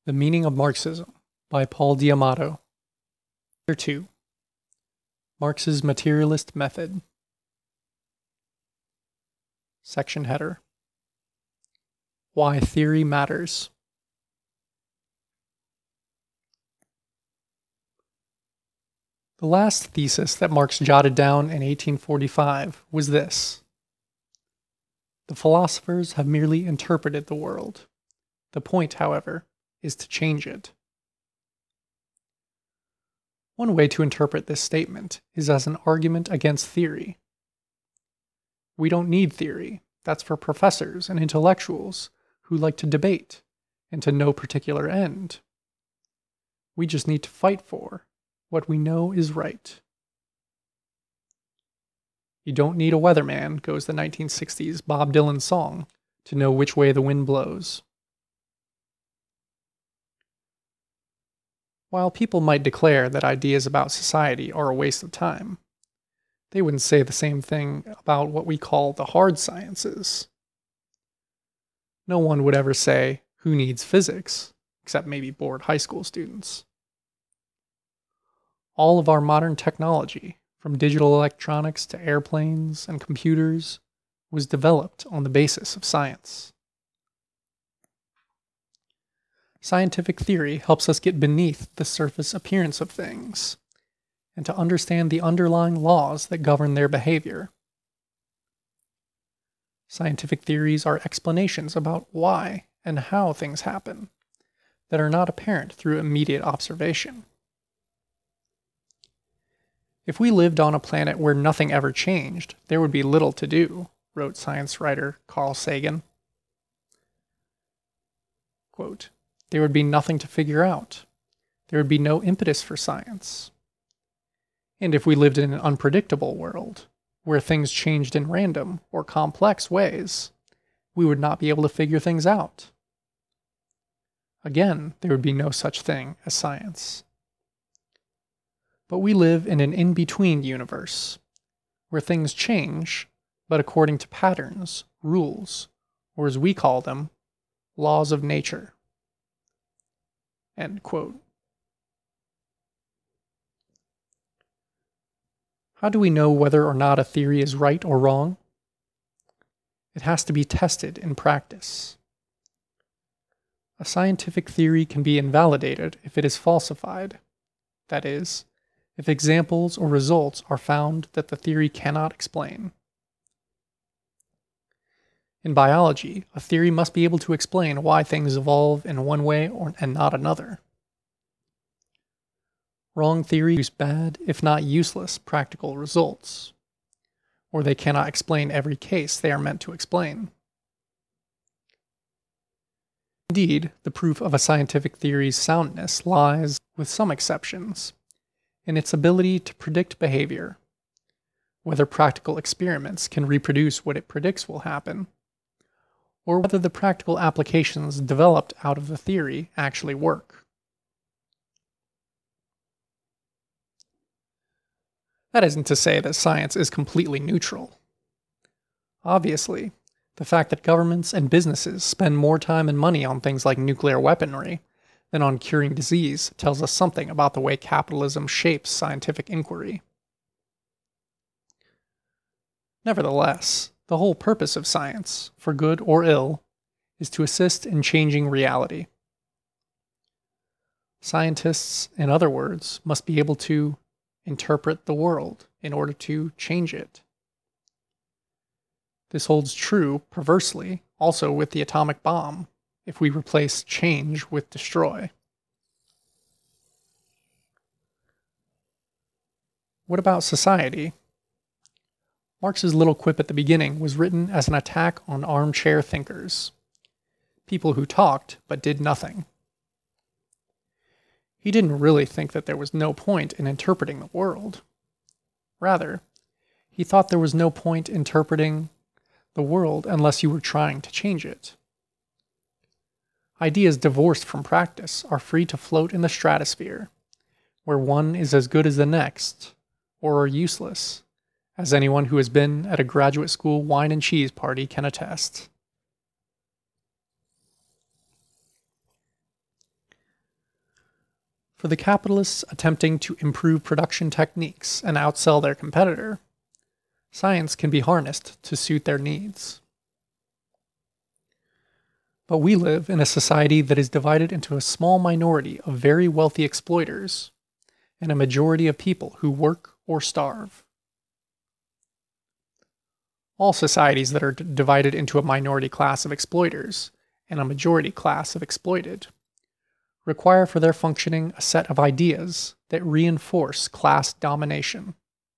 The Meaning of Marxism by Paul D'Amato. Chapter 2. Marx's Materialist Method. Section header. Why Theory Matters. The last thesis that Marx jotted down in 1845 was this: the philosophers have merely interpreted the world. The point, however, is to change it. One way to interpret this statement is as an argument against theory. We don't need theory. That's for professors and intellectuals who like to debate and to no particular end. We just need to fight for what we know is right. You don't need a weatherman, goes the 1960s Bob Dylan song, to know which way the wind blows. While people might declare that ideas about society are a waste of time, they wouldn't say the same thing about what we call the hard sciences. No one would ever say, "Who needs physics?" except maybe bored high school students. All of our modern technology, from digital electronics to airplanes and computers, was developed on the basis of science. Scientific theory helps us get beneath the surface appearance of things and to understand the underlying laws that govern their behavior. Scientific theories are explanations about why and how things happen that are not apparent through immediate observation. If we lived on a planet where nothing ever changed, there would be little to do, wrote science writer Carl Sagan. Quote, "There would be nothing to figure out. There would be no impetus for science. And if we lived in an unpredictable world, where things changed in random or complex ways, we would not be able to figure things out. Again, there would be no such thing as science. But we live in an in-between universe, where things change, but according to patterns, rules, or as we call them, laws of nature." End quote. How do we know whether or not a theory is right or wrong? It has to be tested in practice. A scientific theory can be invalidated if it is falsified. That is, if examples or results are found that the theory cannot explain. In biology, a theory must be able to explain why things evolve in one way and not another. Wrong theories produce bad, if not useless, practical results, or they cannot explain every case they are meant to explain. Indeed, the proof of a scientific theory's soundness lies, with some exceptions, in its ability to predict behavior, whether practical experiments can reproduce what it predicts will happen, or whether the practical applications developed out of the theory actually work. That isn't to say that science is completely neutral. Obviously, the fact that governments and businesses spend more time and money on things like nuclear weaponry than on curing disease tells us something about the way capitalism shapes scientific inquiry. Nevertheless, the whole purpose of science, for good or ill, is to assist in changing reality. Scientists, in other words, must be able to interpret the world in order to change it. This holds true, perversely, also with the atomic bomb, if we replace change with destroy. What about society? Marx's little quip at the beginning was written as an attack on armchair thinkers, people who talked but did nothing. He didn't really think that there was no point in interpreting the world. Rather, he thought there was no point interpreting the world unless you were trying to change it. Ideas divorced from practice are free to float in the stratosphere, where one is as good as the next, or are useless, as anyone who has been at a graduate school wine and cheese party can attest. For the capitalists attempting to improve production techniques and outsell their competitor, science can be harnessed to suit their needs. But we live in a society that is divided into a small minority of very wealthy exploiters and a majority of people who work or starve. All societies that are divided into a minority class of exploiters and a majority class of exploited require for their functioning a set of ideas that reinforce class domination.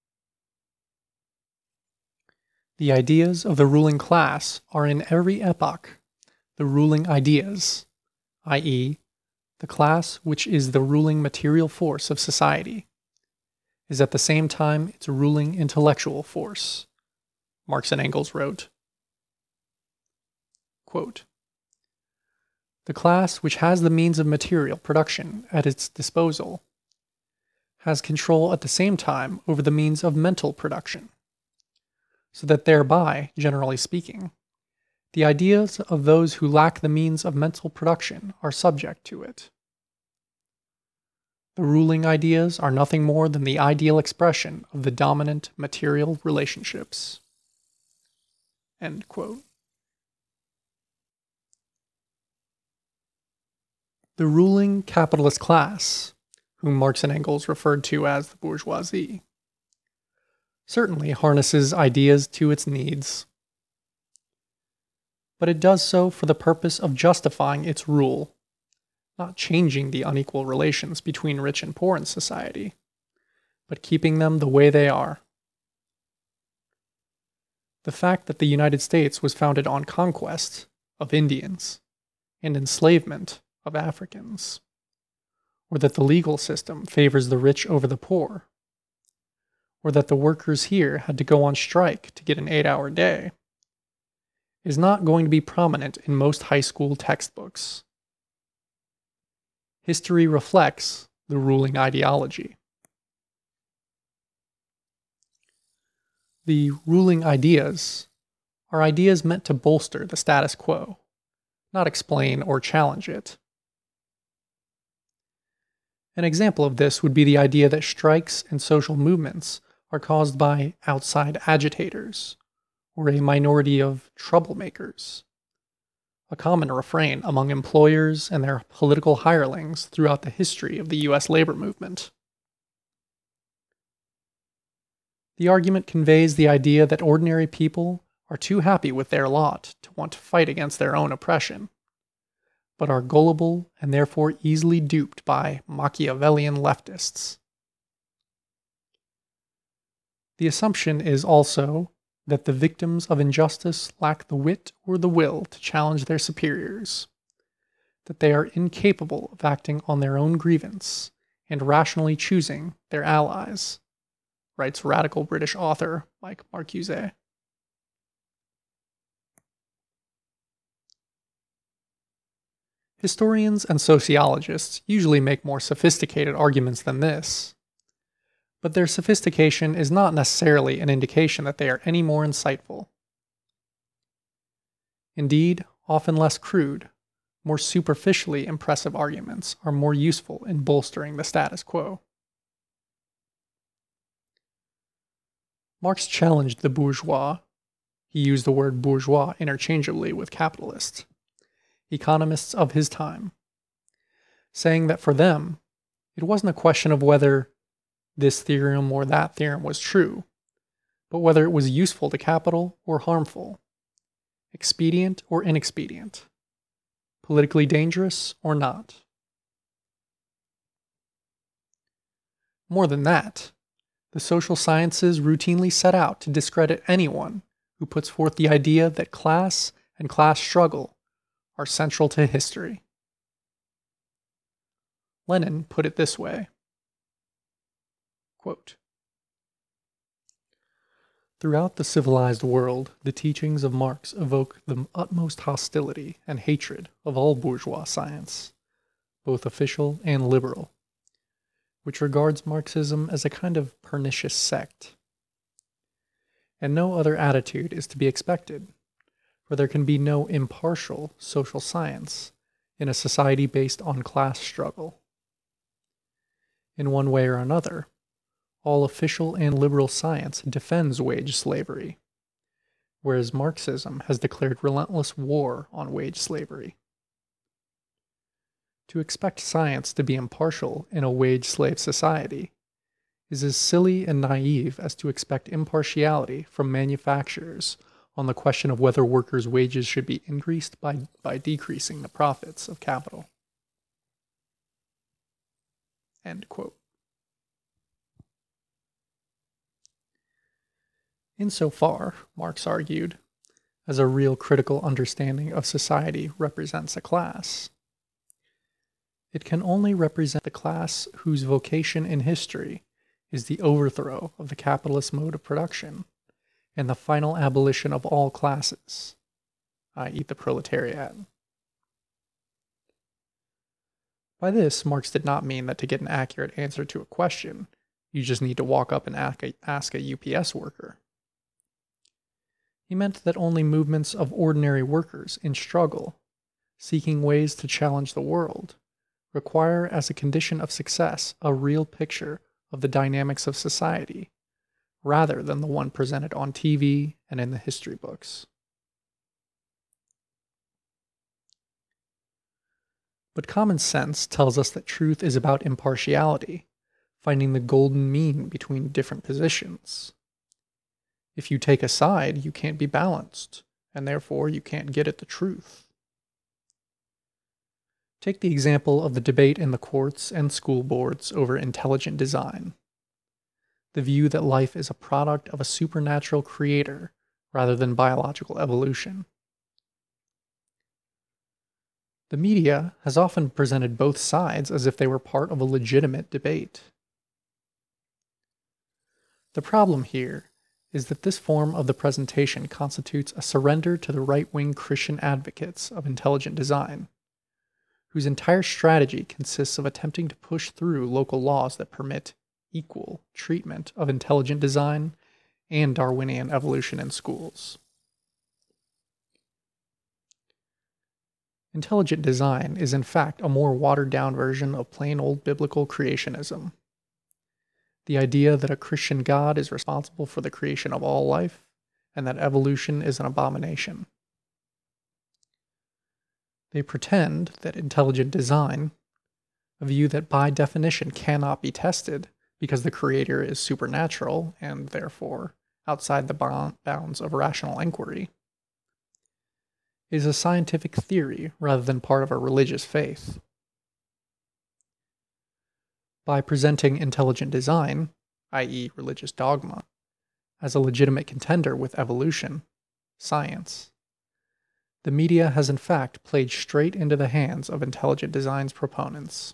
The ideas of the ruling class are in every epoch the ruling ideas, i.e., the class which is the ruling material force of society, is at the same time its ruling intellectual force. Marx and Engels wrote, quote, "The class which has the means of material production at its disposal has control at the same time over the means of mental production, so that thereby, generally speaking, the ideas of those who lack the means of mental production are subject to it. The ruling ideas are nothing more than the ideal expression of the dominant material relationships." End quote. The ruling capitalist class, whom Marx and Engels referred to as the bourgeoisie, certainly harnesses ideas to its needs, but it does so for the purpose of justifying its rule, not changing the unequal relations between rich and poor in society, but keeping them the way they are. The fact that the United States was founded on conquest of Indians and enslavement of Africans, or that the legal system favors the rich over the poor, or that the workers here had to go on strike to get an 8-hour day, is not going to be prominent in most high school textbooks. History reflects the ruling ideology. The ruling ideas are ideas meant to bolster the status quo, not explain or challenge it. An example of this would be the idea that strikes and social movements are caused by outside agitators, or a minority of troublemakers, a common refrain among employers and their political hirelings throughout the history of the U.S. labor movement. The argument conveys the idea that ordinary people are too happy with their lot to want to fight against their own oppression, but are gullible and therefore easily duped by Machiavellian leftists. The assumption is also that the victims of injustice lack the wit or the will to challenge their superiors, that they are incapable of acting on their own grievance and rationally choosing their allies, writes radical British author Mike Marcuse. Historians and sociologists usually make more sophisticated arguments than this, but their sophistication is not necessarily an indication that they are any more insightful. Indeed, often less crude, more superficially impressive arguments are more useful in bolstering the status quo. Marx challenged the bourgeois. He used the word bourgeois interchangeably with capitalist, economists of his time, saying that for them, it wasn't a question of whether this theorem or that theorem was true, but whether it was useful to capital or harmful, expedient or inexpedient, politically dangerous or not. More than that, the social sciences routinely set out to discredit anyone who puts forth the idea that class and class struggle are central to history. Lenin put it this way, quote, "Throughout the civilized world, the teachings of Marx evoke the utmost hostility and hatred of all bourgeois science, both official and liberal, which regards Marxism as a kind of pernicious sect. And no other attitude is to be expected, for there can be no impartial social science in a society based on class struggle. In one way or another, all official and liberal science defends wage slavery, whereas Marxism has declared relentless war on wage slavery. To expect science to be impartial in a wage-slave society is as silly and naive as to expect impartiality from manufacturers on the question of whether workers' wages should be increased by decreasing the profits of capital. End quote. Insofar, Marx argued, as a real critical understanding of society represents a class, it can only represent the class whose vocation in history is the overthrow of the capitalist mode of production and the final abolition of all classes, i.e. the proletariat. By this, Marx did not mean that to get an accurate answer to a question, you just need to walk up and ask a UPS worker. He meant that only movements of ordinary workers in struggle, seeking ways to challenge the world, require as a condition of success a real picture of the dynamics of society, rather than the one presented on TV and in the history books. But common sense tells us that truth is about impartiality, finding the golden mean between different positions. If you take a side, you can't be balanced, and therefore you can't get at the truth. Take the example of the debate in the courts and school boards over intelligent design. The view that life is a product of a supernatural creator rather than biological evolution. The media has often presented both sides as if they were part of a legitimate debate. The problem here is that this form of the presentation constitutes a surrender to the right-wing Christian advocates of intelligent design, whose entire strategy consists of attempting to push through local laws that permit equal treatment of intelligent design and Darwinian evolution in schools. Intelligent design is in fact a more watered-down version of plain old biblical creationism. The idea that a Christian God is responsible for the creation of all life, and that evolution is an abomination. They pretend that intelligent design, a view that by definition cannot be tested because the creator is supernatural and therefore outside the bounds of rational inquiry, is a scientific theory rather than part of a religious faith. By presenting intelligent design, i.e. religious dogma, as a legitimate contender with evolution, science, the media has in fact played straight into the hands of intelligent design's proponents.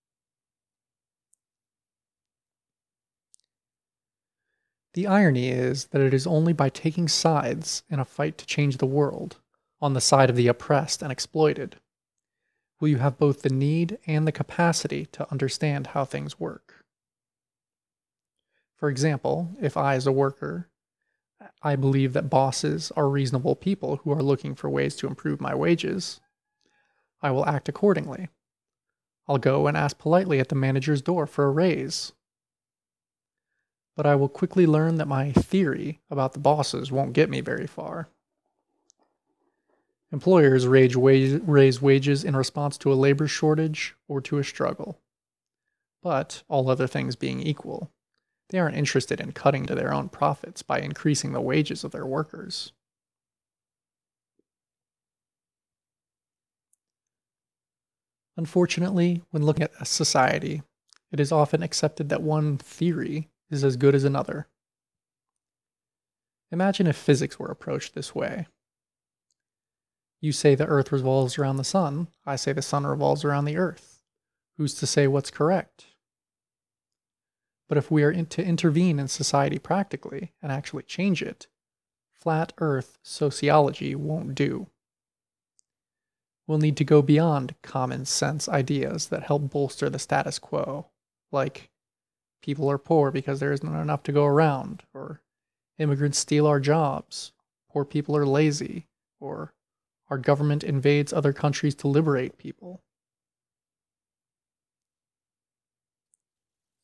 The irony is that it is only by taking sides in a fight to change the world, on the side of the oppressed and exploited, will you have both the need and the capacity to understand how things work. For example, if I, as a worker, I believe that bosses are reasonable people who are looking for ways to improve my wages, I will act accordingly. I'll go and ask politely at the manager's door for a raise. But I will quickly learn that my theory about the bosses won't get me very far. Employers raise wages in response to a labor shortage or to a struggle. But, all other things being equal, they aren't interested in cutting to their own profits by increasing the wages of their workers. Unfortunately, when looking at a society, it is often accepted that one theory is as good as another. Imagine if physics were approached this way. You say the Earth revolves around the sun, I say the sun revolves around the Earth. Who's to say what's correct? But if we are to intervene in society practically and actually change it, flat Earth sociology won't do. We'll need to go beyond common sense ideas that help bolster the status quo, like people are poor because there isn't enough to go around, or immigrants steal our jobs, poor people are lazy, or our government invades other countries to liberate people.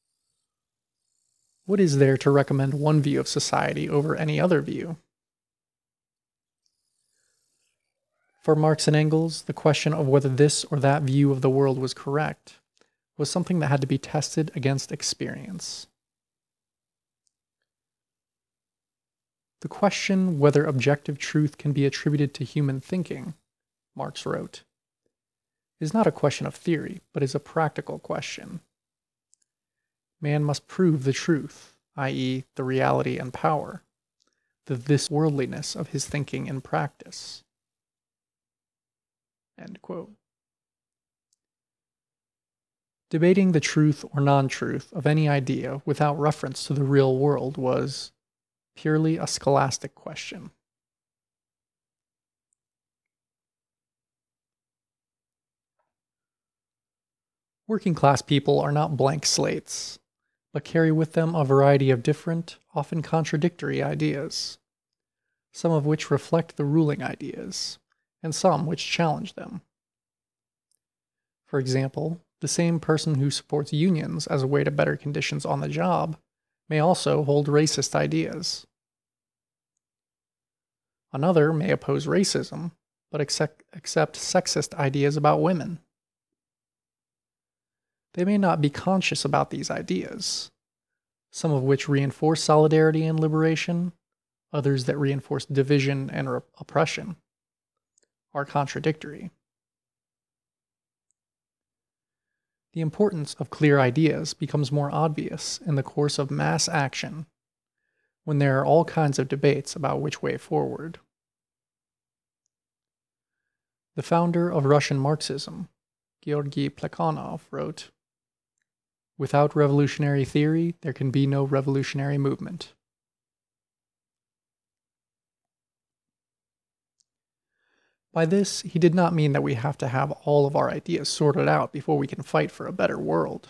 What is there to recommend one view of society over any other view? For Marx and Engels, the question of whether this or that view of the world was correct was something that had to be tested against experience. The question whether objective truth can be attributed to human thinking, Marx wrote, is not a question of theory, but is a practical question. Man must prove the truth, i.e., the reality and power, the this worldliness of his thinking in practice. End quote. Debating the truth or non-truth of any idea without reference to the real world was purely a scholastic question. Working class people are not blank slates, but carry with them a variety of different, often contradictory ideas, some of which reflect the ruling ideas, and some which challenge them. For example, the same person who supports unions as a way to better conditions on the job may also hold racist ideas. Another may oppose racism, but accept sexist ideas about women. They may not be conscious about these ideas, some of which reinforce solidarity and liberation, others that reinforce division and oppression, are contradictory. The importance of clear ideas becomes more obvious in the course of mass action, when there are all kinds of debates about which way forward. The founder of Russian Marxism, Georgy Plekhanov, wrote, "Without revolutionary theory, there can be no revolutionary movement." By this, he did not mean that we have to have all of our ideas sorted out before we can fight for a better world.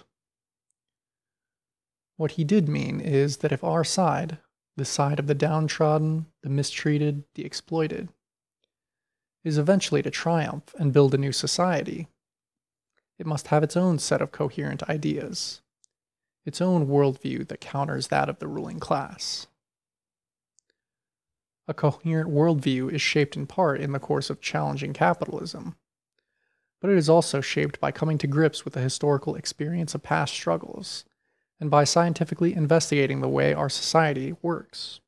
What he did mean is that if our side, the side of the downtrodden, the mistreated, the exploited, is eventually to triumph and build a new society, it must have its own set of coherent ideas, its own worldview that counters that of the ruling class. A coherent worldview is shaped in part in the course of challenging capitalism, but it is also shaped by coming to grips with the historical experience of past struggles, and by scientifically investigating the way our society works.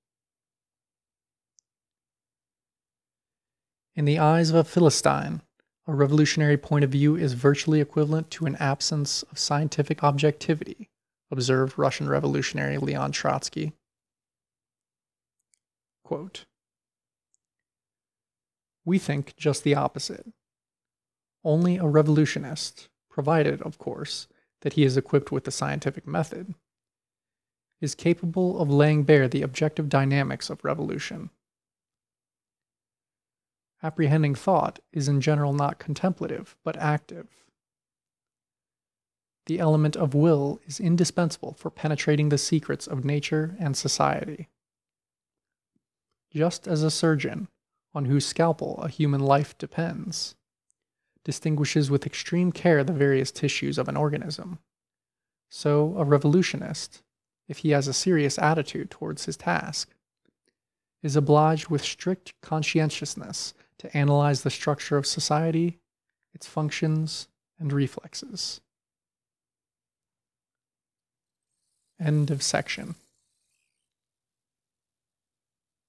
In the eyes of a Philistine, a revolutionary point of view is virtually equivalent to an absence of scientific objectivity, observed Russian revolutionary Leon Trotsky. Quote, "We think just the opposite. Only a revolutionist, provided, of course, that he is equipped with the scientific method, is capable of laying bare the objective dynamics of revolution. Apprehending thought is in general not contemplative, but active. The element of will is indispensable for penetrating the secrets of nature and society. Just as a surgeon, on whose scalpel a human life depends, distinguishes with extreme care the various tissues of an organism, so a revolutionist, if he has a serious attitude towards his task, is obliged with strict conscientiousness to analyze the structure of society, its functions, and reflexes." End of section.